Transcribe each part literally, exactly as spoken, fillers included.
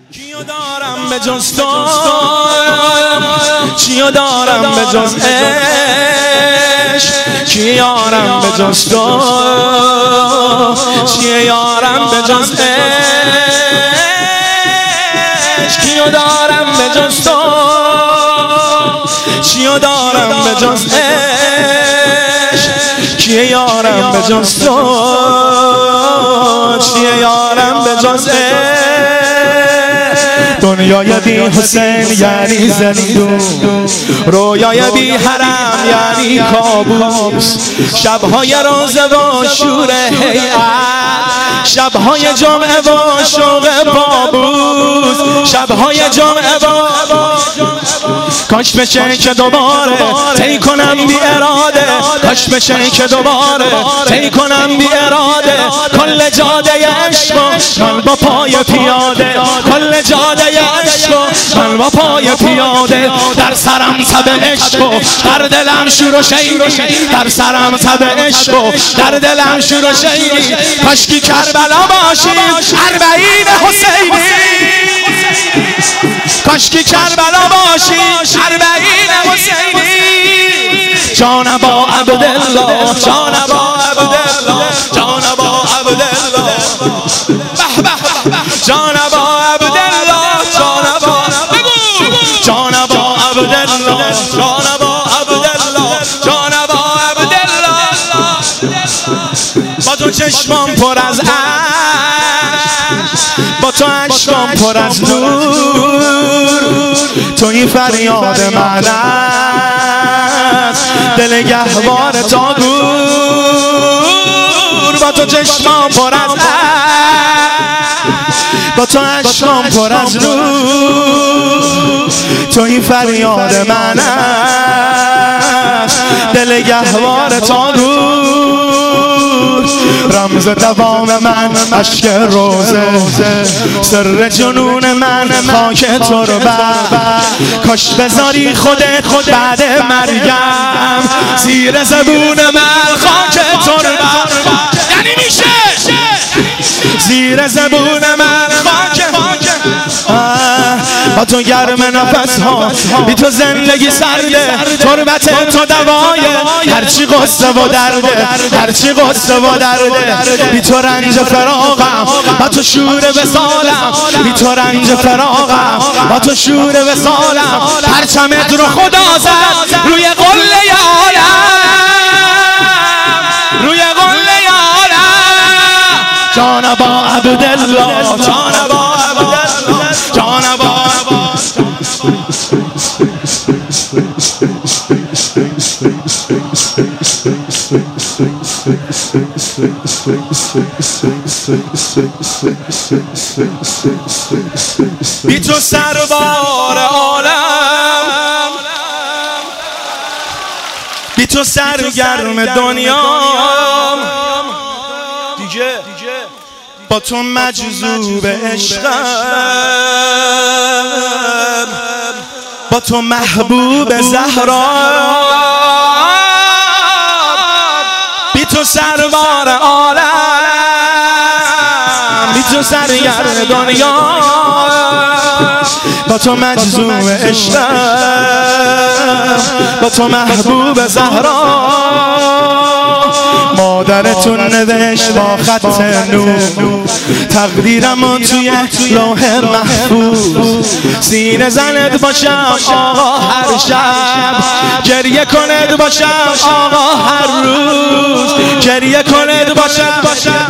کیو دارم به جز تو، چیو دارم به جز عشق، کی یارم به جز تو، چیه یارم به جز عشق، کیو دارم به جز تو، چیو دارم به جز عشق، کیه یارم به جز تو، چیه یارم به جز عشق. دنیای بی حسین یعنی زندون، رویای بی حرم یعنی کابوس، شبهای روزه و شور هیئت، شبهای جمعه و شوق بابوس، شبهای جمعه و کاش بشه که دوباره طی کنم بی اراده، کاش بشه که دوباره طی کنم بی اراده، کل جاده عشق من با پای پیاده، کل جاده عشق من با پای پیاده، در سرم تب عشق و در دلم شور و شیری، در سرم تب عشق و در دلم شور و شیری، کاشکی کربلا باشیم اربعین حسینی، کاشکی کربلا باشیم اربعین حسینی، جانبا عبدالله، جانبا عبدالله، جانبا عبدالله، به به جانبا عبدالله، جانبا بگو جانبا عبدالله، جانبا عبدالله، جانبا عبدالله. با تو چشمام پر از عشق، با تو عشقام پر از نور، توی فریاد من است دل گهوار تا گور، با تو چشمام پر از عشق، با تو عشقام پر از نور، توی فریاد من است دل گهوار تا گور، رمز دوام من اشک روزه، سر جنون من خاک تربت، کاش بذاری خودت خود بعد مرگم زیر زبون من خاک تربت، یعنی میشه زیر زبون من خاک، با تو گرم نفس ها، بی تو زندگی سرده، تربت تو دوایه هرچی قصه و درده، هرچی قصه و درده، بی تو رنج فراغم، با تو شور وصالم، بی تو رنج فراغم، با تو شور وصالم، پرچمت رو خدا زد روی قله عالم، روی قله عالم، جانبا عبدالله، جانبا عبدالله، جانبا بی تو سربار عالم، بی تو سرگرم دنیا، دیگه با تو مجذوب عشقم، با تو محبوب زهرا، بی تو سربار عالم، بی تو سرگرم دنیا، با تو مجذوب عشقم، با تو محبوب زهرا، مادرتون نوشت با خط نور تقدیرمو توی لوح محفوظ، سینه زنت باشم آقا هر شب، گریه کنت باشم آقا هر روز، گریه کنت باشم،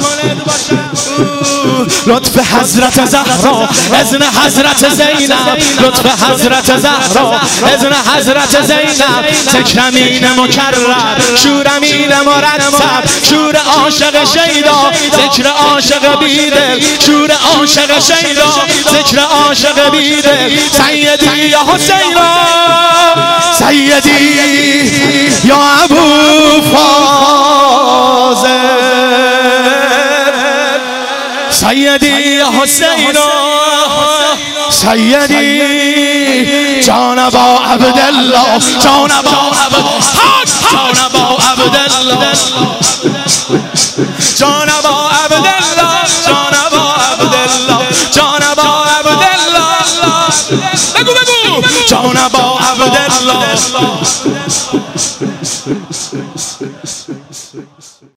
لطف حضرت زهرا اذن حضرت زینب، لطف حضرت زهرا اذن حضرت زینب، تکرمین مکرر شورمین مرتب، شور عاشق شیدا ذکر عاشق بیدل، شور عاشق شیدا ذکر عاشق بیدل، سیدی یا حسین، سیدی یا ابو فاضل، سیدی یا حسین، سیدی جانبا عبدالله، جانبا عبدالله، جانبا عبدالله، جانبا عبدالله، جانبا عبدالله، جانبا عبدالله. بگو بگو جان با عبدالله